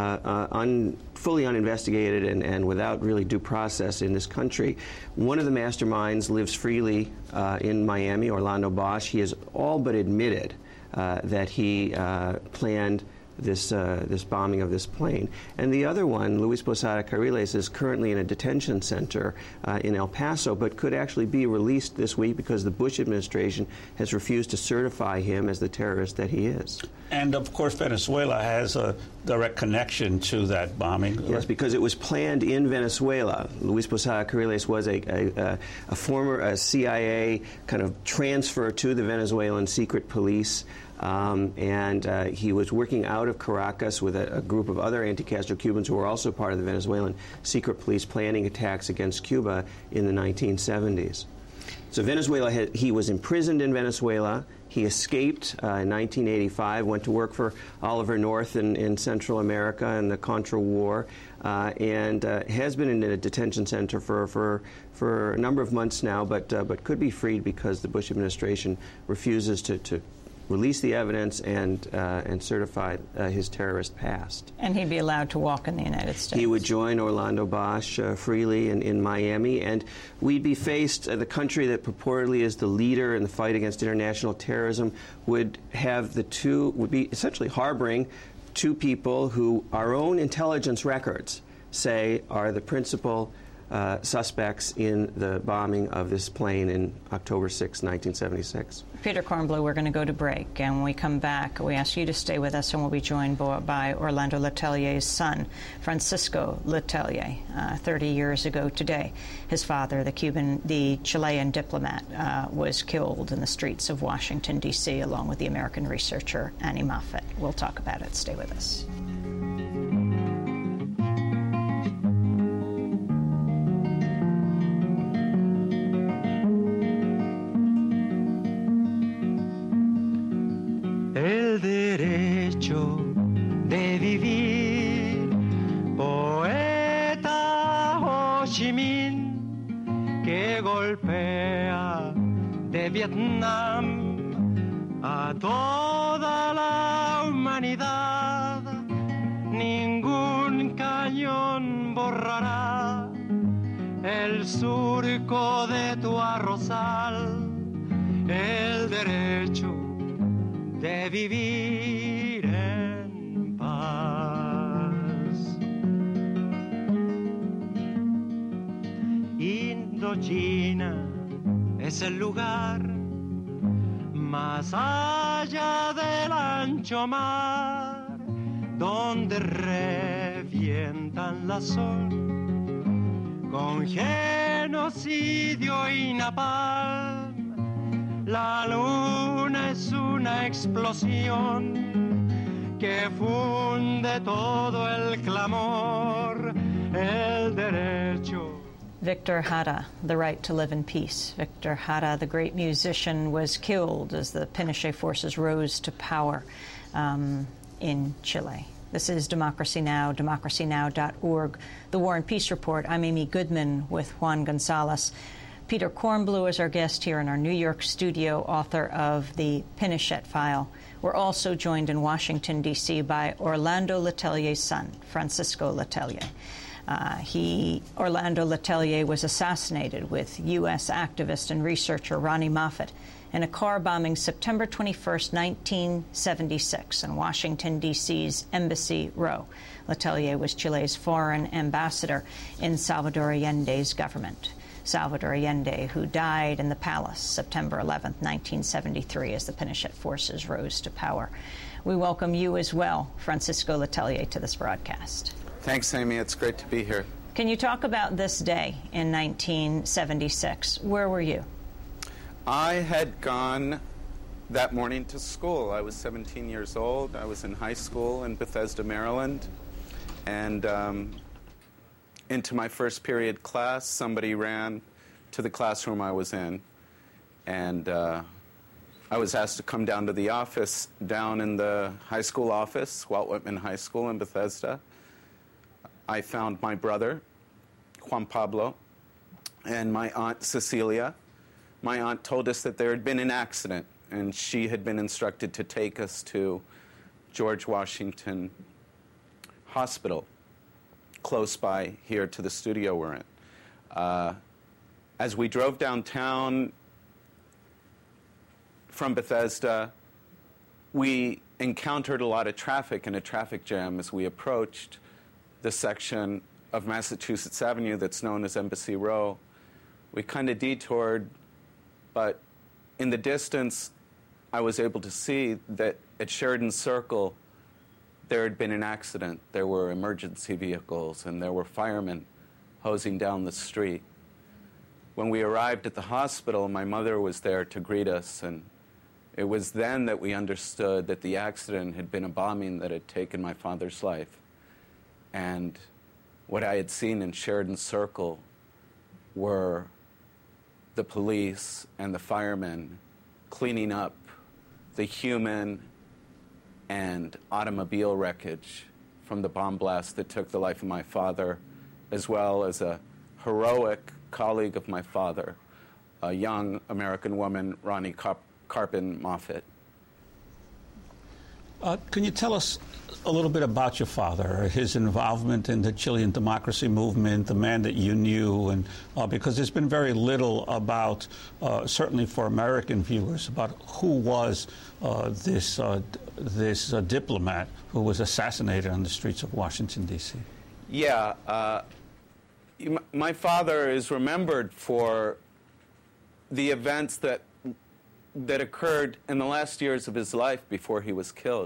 fully uninvestigated and without really due process in this country. One of the masterminds lives freely in Miami, Orlando Bosch. He has all but admitted that he planned this bombing of this plane. And the other one, Luis Posada Carriles, is currently in a detention center in El Paso, but could actually be released this week because the Bush administration has refused to certify him as the terrorist that he is. And, of course, Venezuela has a direct connection to that bombing. Yes, because it was planned in Venezuela. Luis Posada Carriles was a former CIA kind of transfer to the Venezuelan secret police. And he was working out of Caracas with a group of other anti-Castro Cubans who were also part of the Venezuelan secret police planning attacks against Cuba in the 1970s. So Venezuela, he was imprisoned in Venezuela. He escaped in 1985, went to work for Oliver North in Central America in the Contra War, and has been in a detention center for a number of months now, but could be freed because the Bush administration refuses to release the evidence and certify his terrorist past. And he'd be allowed to walk in the United States. He would join Orlando Bosch freely in Miami, and we'd be faced, the country that purportedly is the leader in the fight against international terrorism would be essentially harboring 2 people who our own intelligence records say are the principal suspects in the bombing of this plane in October 6, 1976. Peter Kornbluh, we're going to go to break, and when we come back, we ask you to stay with us, and we'll be joined by Orlando Letelier's son, Francisco Letelier. 30 years ago today, his father, the Chilean diplomat, was killed in the streets of Washington, D.C., along with the American researcher Annie Moffett. We'll talk about it. Stay with us. El derecho de vivir, poeta Ho Chi Minh, que golpea de Vietnam a toda la humanidad. Ningún cañón borrará el surco de tu arrozal, el derecho de vivir en paz. Indochina es el lugar más allá del ancho mar, donde revientan la sol con genocidio y napalm. La luna es una explosión que funde todo el clamor, el derecho. Victor Jara, the right to live in peace. Victor Jara, the great musician, was killed as the Pinochet forces rose to power in Chile. This is Democracy Now!, democracynow.org. The War and Peace Report. I'm Amy Goodman with Juan Gonzalez. Peter Kornbluh is our guest here in our New York studio, author of The Pinochet File. We're also joined in Washington, D.C. by Orlando Letelier's son, Francisco Letelier. Orlando Letelier was assassinated with U.S. activist and researcher Ronnie Moffett in a car bombing September 21st, 1976 in Washington, D.C.'s Embassy Row. Letelier was Chile's foreign ambassador in Salvador Allende's government. Salvador Allende, who died in the palace September 11th, 1973, as the Pinochet forces rose to power. We welcome you as well, Francisco Letelier, to this broadcast. Thanks, Amy. It's great to be here. Can you talk about this day in 1976? Where were you? I had gone that morning to school. I was 17 years old. I was in high school in Bethesda, Maryland. And into my first period class, somebody ran to the classroom I was in. And I was asked to come down to the office, down in the high school office, Walt Whitman High School in Bethesda. I found my brother, Juan Pablo, and my aunt, Cecilia. My aunt told us that there had been an accident, and she had been instructed to take us to George Washington Hospital, close by here to the studio we're in. As we drove downtown from Bethesda, we encountered a lot of traffic and a traffic jam as we approached the section of Massachusetts Avenue that's known as Embassy Row. We kind of detoured, but in the distance, I was able to see that at Sheridan Circle, there had been an accident. There were emergency vehicles, and there were firemen hosing down the street. When we arrived at the hospital, my mother was there to greet us, and it was then that we understood that the accident had been a bombing that had taken my father's life. And what I had seen in Sheridan Circle were the police and the firemen cleaning up the human and automobile wreckage from the bomb blast that took the life of my father, as well as a heroic colleague of my father, a young American woman, Ronnie Carpin Moffett. Can you tell us a little bit about your father, his involvement in the Chilean democracy movement, the man that you knew, and because there's been very little about, certainly for American viewers, about who was this diplomat who was assassinated on the streets of Washington, D.C. Yeah, my father is remembered for the events that occurred in the last years of his life before he was killed.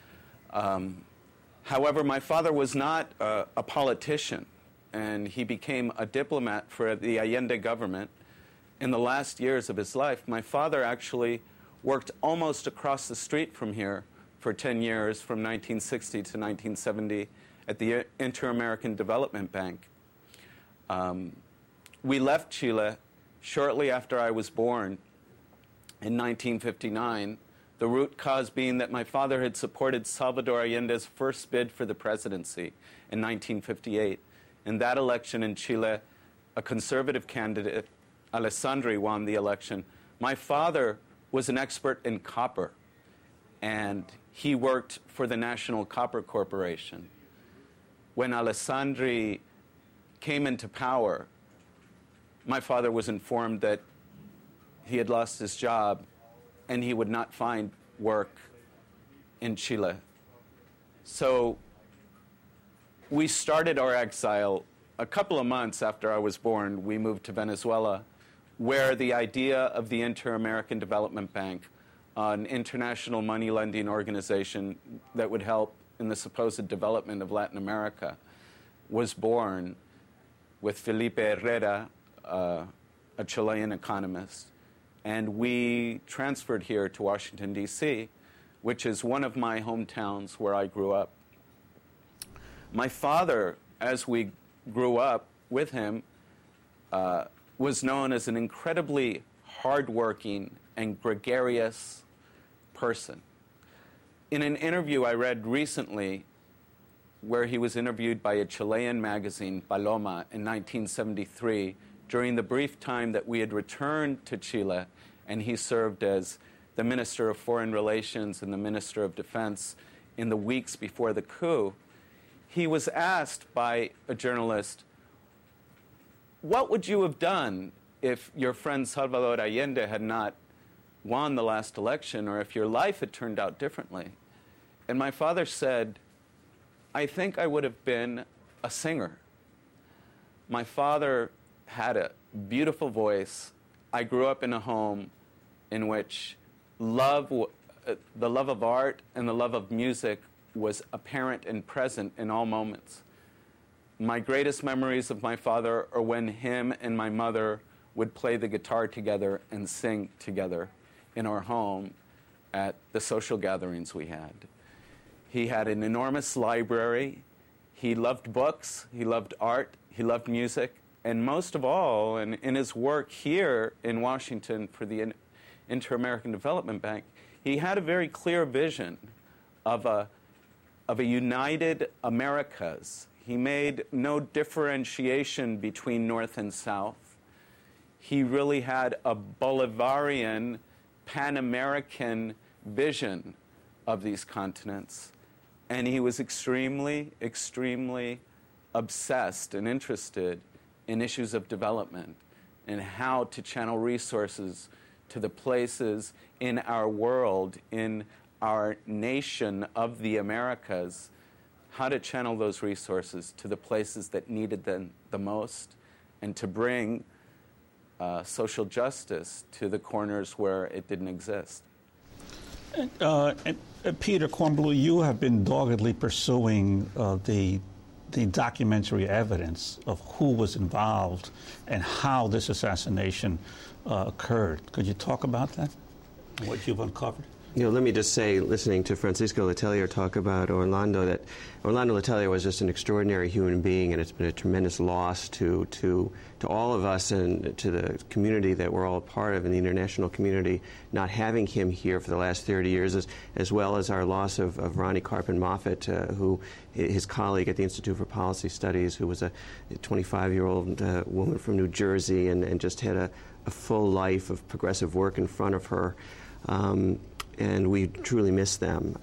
However, my father was not a politician, and he became a diplomat for the Allende government in the last years of his life. My father actually worked almost across the street from here for 10 years, from 1960 to 1970, at the Inter-American Development Bank. We left Chile shortly after I was born in 1959, the root cause being that my father had supported Salvador Allende's first bid for the presidency in 1958. In that election in Chile, a conservative candidate, Alessandri, won the election. My father was an expert in copper, and he worked for the National Copper Corporation. When Alessandri came into power, my father was informed that he had lost his job and he would not find work in Chile. So we started our exile a couple of months after I was born. We moved to Venezuela, where the idea of the Inter-American Development Bank, an international money lending organization that would help in the supposed development of Latin America, was born, with Felipe Herrera, a Chilean economist. And we transferred here to Washington, D.C., which is one of my hometowns where I grew up. My father, as we grew up with him, was known as an incredibly hardworking and gregarious person. In an interview I read recently, where he was interviewed by a Chilean magazine, Paloma, in 1973, during the brief time that we had returned to Chile, and he served as the Minister of Foreign Relations and the Minister of Defense in the weeks before the coup. He was asked by a journalist, what would you have done if your friend Salvador Allende had not won the last election, or if your life had turned out differently? And my father said, I think I would have been a singer. My father had a beautiful voice. I grew up in a home in which the love of art and the love of music was apparent and present in all moments. My greatest memories of my father are when him and my mother would play the guitar together and sing together in our home at the social gatherings we had. He had an enormous library. He loved books. He loved art. He loved music. And most of all, in his work here in Washington for the Inter-American Development Bank, he had a very clear vision of a united Americas. He made no differentiation between North and South. He really had a Bolivarian, Pan-American vision of these continents. And he was extremely, extremely obsessed and interested in issues of development and how to channel resources to the places in our world, in our nation of the Americas, how to channel those resources to the places that needed them the most, and to bring social justice to the corners where it didn't exist. Peter Kornbluh, you have been doggedly pursuing the documentary evidence of who was involved and how this assassination occurred. Could you talk about that, what you've uncovered? You know, let me just say, listening to Francisco Letelier talk about Orlando, that Orlando Letelier was just an extraordinary human being, and it's been a tremendous loss to all of us and to the community that we're all a part of in the international community, not having him here for the last 30 years, as well as our loss of Ronnie Carpen Moffett, who his colleague at the Institute for Policy Studies, who was a 25-year-old woman from New Jersey and just had a full life of progressive work in front of her. And we truly miss them.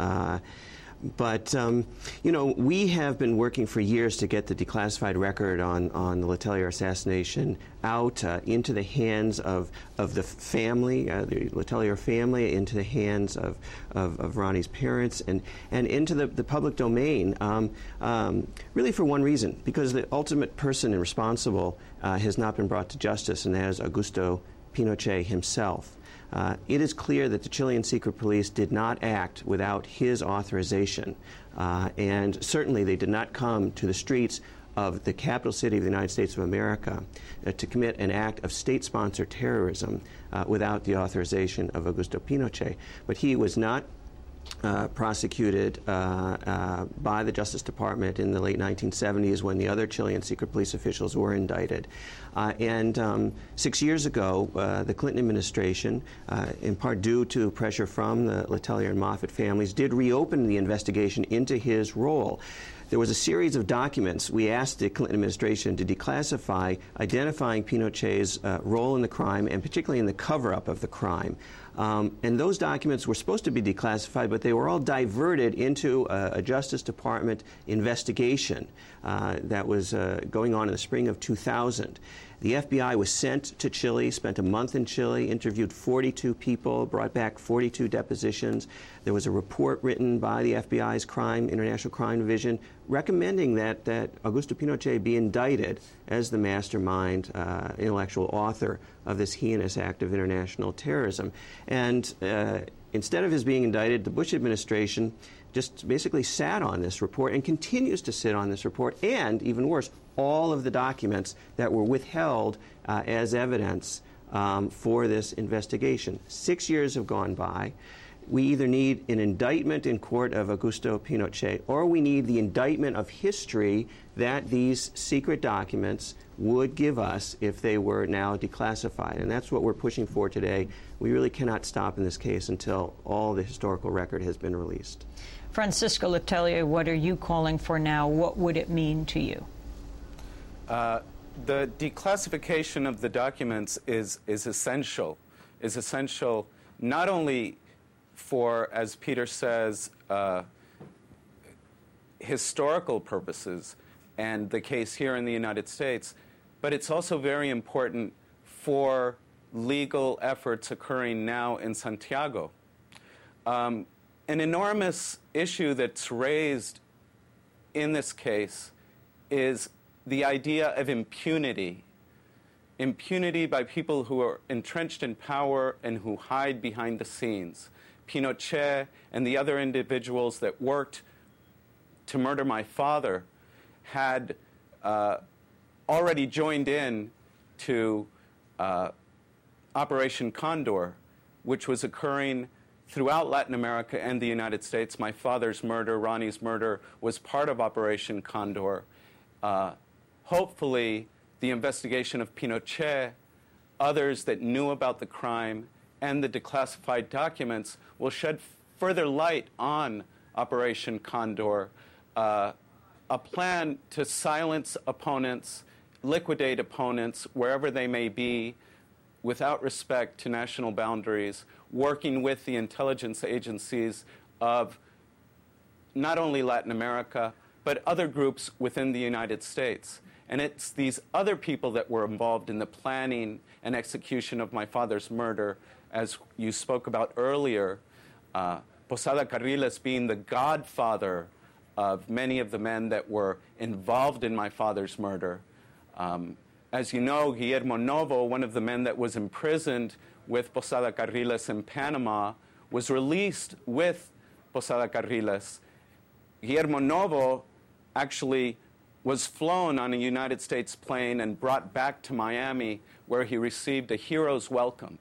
But you know, we have been working for years to get the declassified record on the Letelier assassination out into the hands of the family, the Letelier family, into the hands of Ronnie's parents, and into the public domain, really for one reason, because the ultimate person responsible has not been brought to justice, and that is Augusto Pinochet himself. It is clear that the Chilean secret police did not act without his authorization, and certainly they did not come to the streets of the capital city of the United States of America to commit an act of state-sponsored terrorism without the authorization of Augusto Pinochet. But he was not prosecuted by the Justice Department in the late 1970s when the other Chilean secret police officials were indicted. And 6 years ago, the Clinton administration, in part due to pressure from the Letelier and Moffett families, did reopen the investigation into his role. There was a series of documents we asked the Clinton administration to declassify, identifying Pinochet's role in the crime, and particularly in the cover-up of the crime. And those documents were supposed to be declassified, but they were all diverted into a Justice Department investigation that was going on in the spring of 2000. The FBI was sent to Chile, spent a month in Chile, interviewed 42 people, brought back 42 depositions. There was a report written by the FBI's International Crime Division recommending that Augusto Pinochet be indicted as the mastermind, intellectual author of this heinous act of international terrorism. And instead of his being indicted, the Bush administration just basically sat on this report and continues to sit on this report, and even worse, all of the documents that were withheld as evidence for this investigation. 6 years have gone by. We either need an indictment in court of Augusto Pinochet, or we need the indictment of history that these secret documents would give us if they were now declassified. And that's what we're pushing for today. We really cannot stop in this case until all the historical record has been released. Francisco Letelier, what are you calling for now? What would it mean to you? The declassification of the documents is essential not only for, as Peter says, historical purposes and the case here in the United States, but it's also very important for legal efforts occurring now in Santiago. An enormous issue that's raised in this case is the idea of impunity. Impunity by people who are entrenched in power and who hide behind the scenes. Pinochet and the other individuals that worked to murder my father had already joined in to Operation Condor, which was occurring throughout Latin America and the United States. My father's murder, Ronnie's murder, was part of Operation Condor. Hopefully, the investigation of Pinochet, others that knew about the crime, and the declassified documents will shed further light on Operation Condor, a plan to silence opponents, liquidate opponents wherever they may be, without respect to national boundaries, working with the intelligence agencies of not only Latin America, but other groups within the United States. And it's these other people that were involved in the planning and execution of my father's murder, as you spoke about earlier, Posada Carriles being the godfather of many of the men that were involved in my father's murder. As you know, Guillermo Novo, one of the men that was imprisoned with Posada Carriles in Panama, was released with Posada Carriles. Guillermo Novo actually was flown on a United States plane and brought back to where he received a hero's welcome.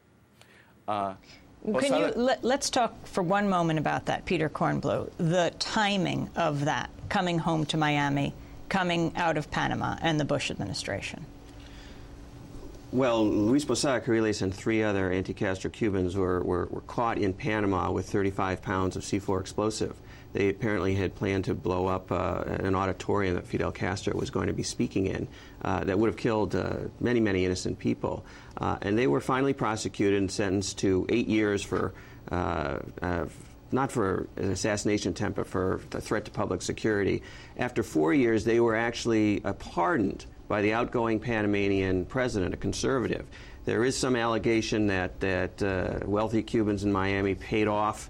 Let's talk for one moment about that, Peter Kornbluh, the timing of that, coming home to Miami, coming out of Panama, and the Bush administration. Well, Luis Posada Carriles and 3 other anti-Castro Cubans were caught in Panama with 35 pounds of C4 explosive. They apparently had planned to blow up an auditorium that Fidel Castro was going to be speaking in that would have killed many, many innocent people. And they were finally prosecuted and sentenced to 8 years for, not for an assassination attempt, but for a threat to public security. After 4 years, they were actually pardoned by the outgoing Panamanian president, a conservative. There is some allegation that wealthy Cubans in Miami paid off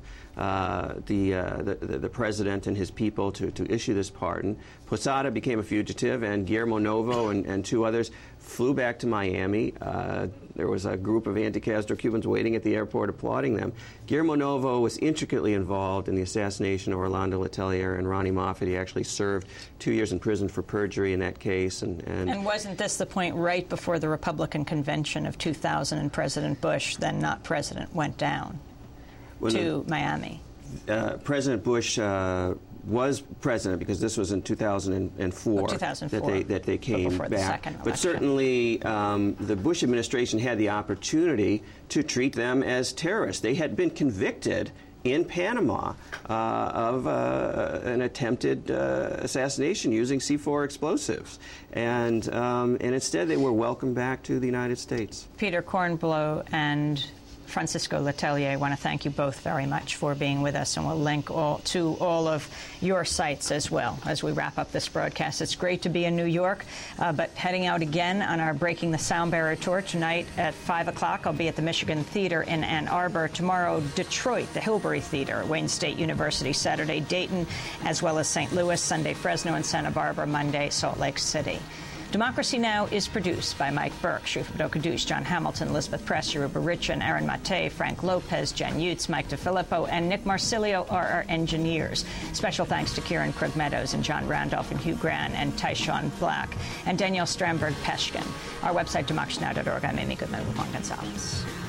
the president and his people to issue this pardon. Posada became a fugitive, and Guillermo Novo and 2 others flew back to Miami. There was a group of anti-Castro Cubans waiting at the airport applauding them. Guillermo Novo was intricately involved in the assassination of Orlando Letelier and Ronnie Moffett. He actually served 2 years in prison for perjury in that case. And wasn't this the point right before the Republican convention of 2000 and President Bush, then not president, went down to Miami? President Bush was president, because this was in 2004, that they came back. But certainly the Bush administration had the opportunity to treat them as terrorists. They had been convicted in Panama of an attempted assassination using C4 explosives. And instead they were welcomed back to the United States. Peter Kornbluh and Francisco Letelier, I want to thank you both very much for being with us, and we'll link to all of your sites as well as we wrap up this broadcast. It's great to be in New York, but heading out again on our Breaking the Sound Barrier tour tonight at 5 o'clock. I'll be at the Michigan Theater in Ann Arbor. Tomorrow, Detroit, the Hilbury Theater at Wayne State University. Saturday, Dayton, as well as St. Louis. Sunday, Fresno and Santa Barbara. Monday, Salt Lake City. Democracy Now! Is produced by Mike Burke, Shufa Kadush, John Hamilton, Elizabeth Press, Yoruba Richin, Aaron Mate, Frank Lopez, Jen Utz, Mike DeFilippo, and Nick Marsilio are our engineers. Special thanks to Kieran Krug Meadows and John Randolph and Hugh Gran and Tyshawn Black and Danielle Stramberg-Peshkin. Our website, democracynow.org. I'm Amy Goodman with Juan Gonzalez.